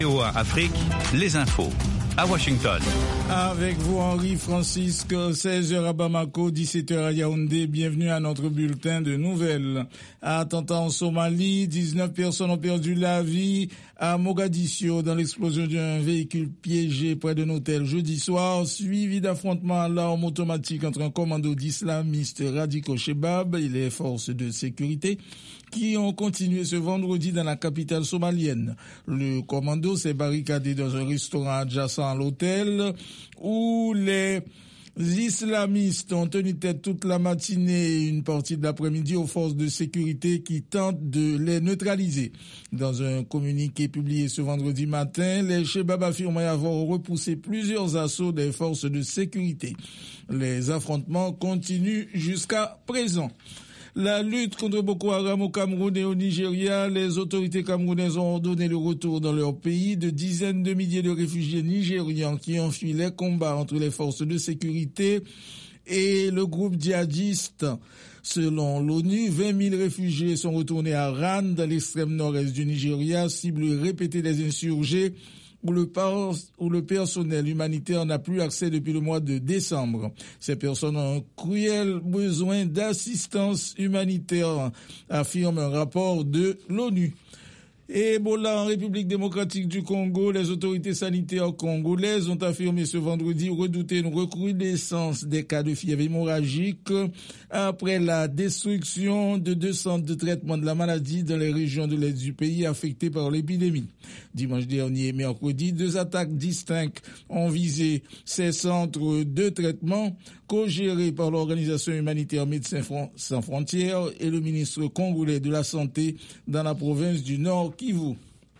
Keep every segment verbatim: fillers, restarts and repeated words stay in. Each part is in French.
V O A Afrique, les infos. À Washington. Avec vous, Henri-Francisque, seize heures à Bamako, dix-sept heures à Yaoundé. Bienvenue à notre bulletin de nouvelles. Attentat en Somalie, dix-neuf personnes ont perdu la vie à Mogadiscio dans l'explosion d'un véhicule piégé près d'un hôtel jeudi soir, suivi d'affrontements à l'arme automatique entre un commando d'islamistes radicaux Shebab et les forces de sécurité qui ont continué ce vendredi dans la capitale somalienne. Le commando s'est barricadé dans un restaurant adjacent à l'hôtel où les islamistes ont tenu tête toute la matinée et une partie de l'après-midi aux forces de sécurité qui tentent de les neutraliser. Dans un communiqué publié ce vendredi matin, les Shebab affirment avoir repoussé plusieurs assauts des forces de sécurité. Les affrontements continuent jusqu'à présent. La lutte contre Boko Haram au Cameroun et au Nigeria, les autorités camerounaises ont ordonné le retour dans leur pays de dizaines de milliers de réfugiés nigérians qui ont fui les combats entre les forces de sécurité et le groupe djihadiste. Selon l'ONU, vingt mille réfugiés sont retournés à Ran, dans l'extrême nord-est du Nigeria, cible répétée des insurgés, où le, par, où le personnel humanitaire n'a plus accès depuis le mois de décembre. Ces personnes ont un cruel besoin d'assistance humanitaire, affirme un rapport de l'ONU. Ebola en République démocratique du Congo, les autorités sanitaires congolaises ont affirmé ce vendredi redouter une recrudescence des cas de fièvre hémorragique après la destruction de deux centres de traitement de la maladie dans les régions de l'est du pays affectées par l'épidémie. Dimanche dernier et mercredi, deux attaques distinctes ont visé ces centres de traitement co-gérés par l'organisation humanitaire Médecins sans frontières et le ministre congolais de la Santé dans la province du Nord Kivu.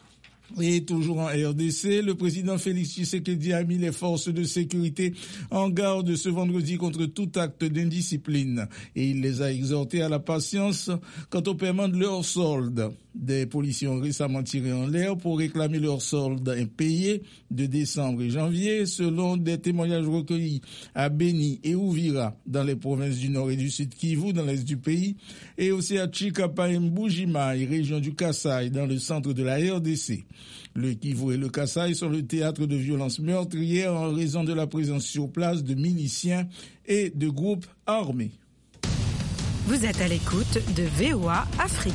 Et toujours en R D C, le président Félix Tshisekedi a mis les forces de sécurité en garde ce vendredi contre tout acte d'indiscipline et il les a exhortés à la patience quant au paiement de leurs soldes. Des policiers ont récemment tiré en l'air pour réclamer leurs soldes impayés de décembre et janvier, selon des témoignages recueillis à Beni et Ouvira dans les provinces du Nord et du Sud Kivu dans l'est du pays, et aussi à Chikapa et Mbujimai, région du Kasaï, dans le centre de la R D C. Le Kivu et le Kasaï sont le théâtre de violences meurtrières en raison de la présence sur place de miliciens et de groupes armés. Vous êtes à l'écoute de V O A Afrique.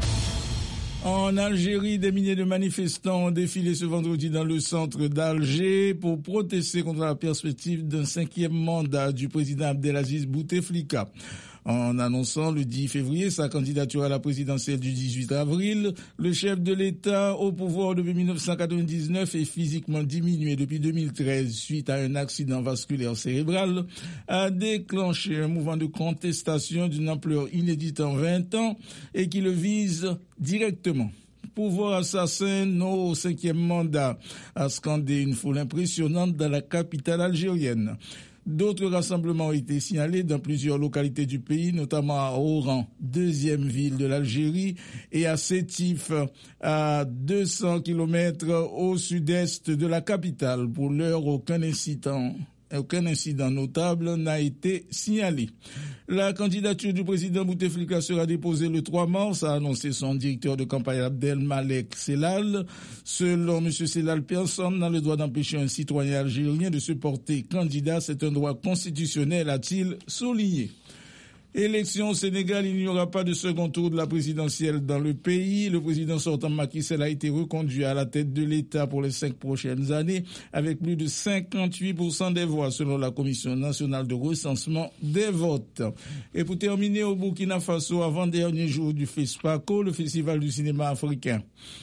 En Algérie, des milliers de manifestants ont défilé ce vendredi dans le centre d'Alger pour protester contre la perspective d'un cinquième mandat du président Abdelaziz Bouteflika. En annonçant le dix février sa candidature à la présidentielle du dix-huit avril, le chef de l'État au pouvoir depuis mille neuf cent quatre-vingt-dix-neuf et physiquement diminué depuis deux mille treize suite à un accident vasculaire cérébral, a déclenché un mouvement de contestation d'une ampleur inédite en vingt ans et qui le vise directement. Pouvoir assassin, non au cinquième mandat, a scandé une foule impressionnante dans la capitale algérienne. D'autres rassemblements ont été signalés dans plusieurs localités du pays, notamment à Oran, deuxième ville de l'Algérie, et à Sétif, à deux cents kilomètres au sud-est de la capitale. Pour l'heure, aucun incident Aucun incident notable n'a été signalé. La candidature du président Bouteflika sera déposée le trois mars, a annoncé son directeur de campagne Abdelmalek Sellal. Selon M. Sellal, personne n'a le droit d'empêcher un citoyen algérien de se porter candidat. C'est un droit constitutionnel, a-t-il souligné. Élection au Sénégal, il n'y aura pas de second tour de la présidentielle dans le pays. Le président sortant Macky Sall a été reconduit à la tête de l'État pour les cinq prochaines années avec plus de cinquante-huit pour cent des voix selon la Commission nationale de recensement des votes. Et pour terminer, au Burkina Faso, avant-dernier jour du FESPACO, le festival du cinéma africain.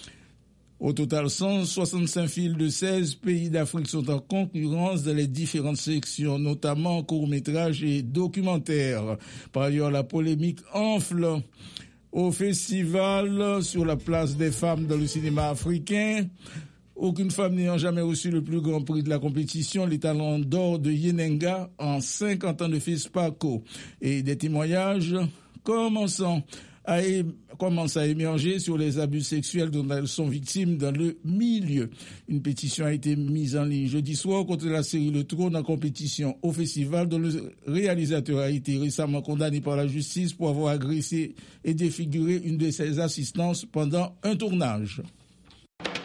Au total, cent soixante-cinq films de seize pays d'Afrique sont en concurrence dans les différentes sections, notamment courts-métrages et documentaires. Par ailleurs, la polémique enfle au festival sur la place des femmes dans le cinéma africain. Aucune femme n'ayant jamais reçu le plus grand prix de la compétition, les talents d'or de Yenenga en cinquante ans de FESPACO. Et des témoignages commençant A é- commence à émerger sur les abus sexuels dont elles sont victimes dans le milieu. Une pétition a été mise en ligne jeudi soir contre la série Le Trône en compétition au festival dont le réalisateur a été récemment condamné par la justice pour avoir agressé et défiguré une de ses assistantes pendant un tournage.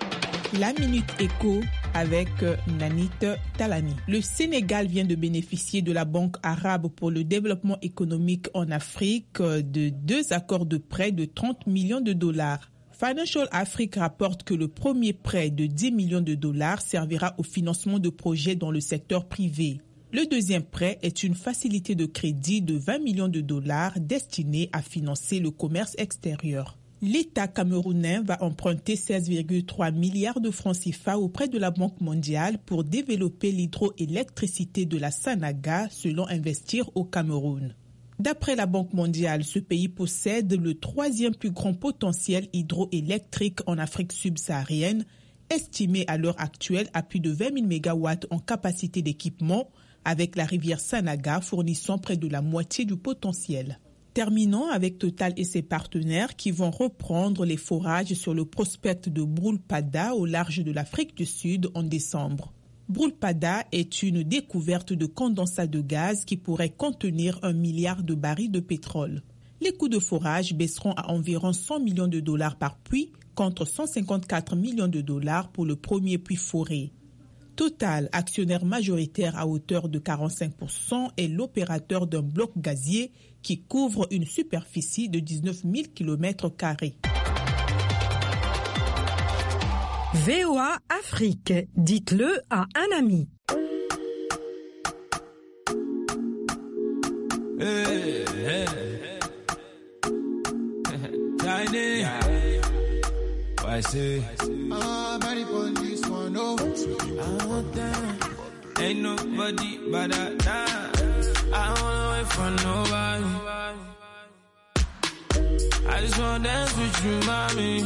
La Minute Éco avec Nanit Talani. Le Sénégal vient de bénéficier de la Banque arabe pour le développement économique en Afrique de deux accords de prêt de trente millions de dollars. Financial Afrique rapporte que le premier prêt de dix millions de dollars servira au financement de projets dans le secteur privé. Le deuxième prêt est une facilité de crédit de vingt millions de dollars destinée à financer le commerce extérieur. L'État camerounais va emprunter seize virgule trois milliards de francs C F A auprès de la Banque mondiale pour développer l'hydroélectricité de la Sanaga, selon Investir au Cameroun. D'après la Banque mondiale, ce pays possède le troisième plus grand potentiel hydroélectrique en Afrique subsaharienne, estimé à l'heure actuelle à plus de vingt mille mégawatts en capacité d'équipement, avec la rivière Sanaga fournissant près de la moitié du potentiel. Terminons avec Total et ses partenaires qui vont reprendre les forages sur le prospect de Brulpada au large de l'Afrique du Sud en décembre. Brulpada est une découverte de condensat de gaz qui pourrait contenir un milliard de barils de pétrole. Les coûts de forage baisseront à environ cent millions de dollars par puits contre cent cinquante-quatre millions de dollars pour le premier puits foré. Total, actionnaire majoritaire à hauteur de quarante-cinq pour cent, est l'opérateur d'un bloc gazier qui couvre une superficie de dix-neuf mille kilomètres carrés. V O A Afrique, dites-le à un ami. Hey, hey. Tiny. I see. Ah, body on this one, oh. Ah, damn. Ain't nobody but I dance. I don't wanna wait for nobody. I just wanna dance with you, mommy.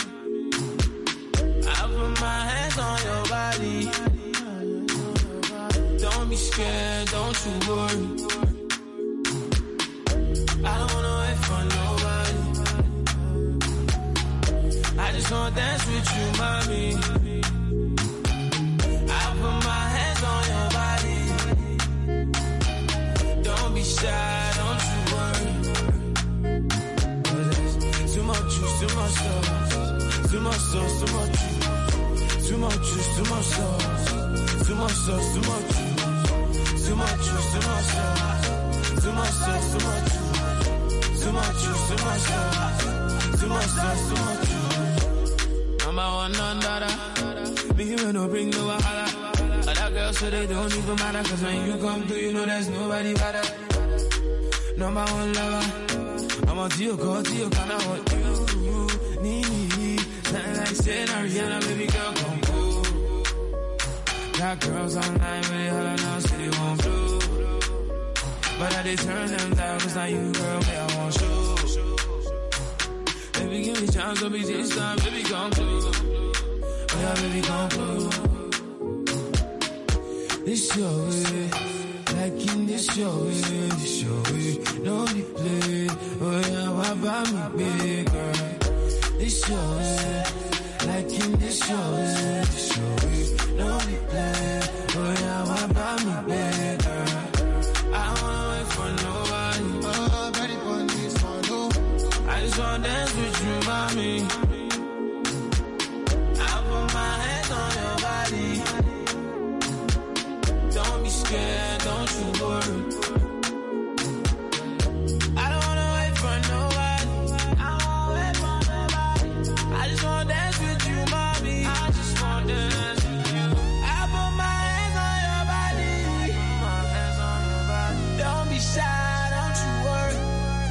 I put my hands on your body. Don't be scared, don't you worry. I don't wanna wait for nobody. I just wanna dance with you, mommy. I put my hands on your body. Don't be shy, don't you worry. Too much juice, too much sauce. Too much sauce, too much juice. Too much juice, too much sauce. Too much sauce, too much juice. Too much juice, too much sauce. Too much sauce, too much juice. Too much juice, too much sauce. Too much sauce, too much juice. Number one, none dada. Me you no bring no wahala. Other girls so they don't even matter. Cause when you come through, you know there's nobody better. Number one lover. I'm on to your call, to your kind of what you need. Nothing like saying Ariana, baby girl, come cool. Got girls online, really holler now, say they won't blue. But I did turn them down, cause now you, girl, me, I want you. Baby, give me chance, don't be this time, baby, come through. Oh yeah, baby, come through. This your way, like in this your way, this your way. Don't be played, oh yeah, why buy me big, girl? This your way, like in this your way, this your way. Don't be played, oh yeah, why buy me big, girl? I don't wanna wait for nobody. Ah, body on this one, oh. I just wanna dance with you, mommy. I put my hands on your body. Don't be scared, don't you worry. I don't wanna wait for nobody. I won't wait for nobody. I just wanna dance with you, mommy. I just wanna dance with you. I put my hands on your body. I put my hands on your body. Don't be shy, don't you worry.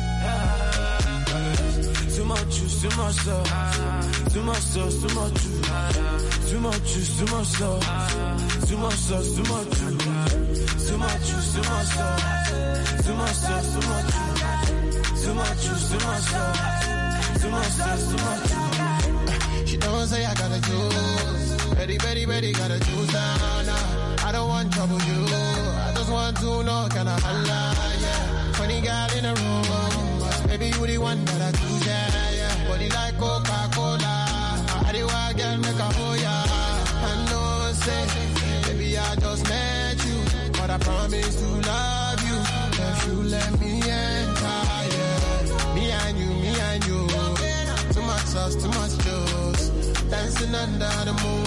Too much juice, too much sauce. Too much sauce, too much juice. Too much juice, too much sauce. Too much sauce, too much juice. Too much juice, too much sauce. Too much sauce, too much juice. Too much juice, too much sauce. Too much sauce, too much juice. She don't say I gotta choose. Very, very, very gotta choose now, now. I don't want trouble, you. I just want to know, can I holla, yeah. Funny girl in a room. Maybe you the one that I choose, yeah, yeah. Body like Coca-Cola. I the wild girl make a oh, yeah. I know, say, baby, I just met you. But I promise to love you. If you let me enter, yeah. Me and you, me and you. Too much sauce, too much juice. Dance dancing under the moon.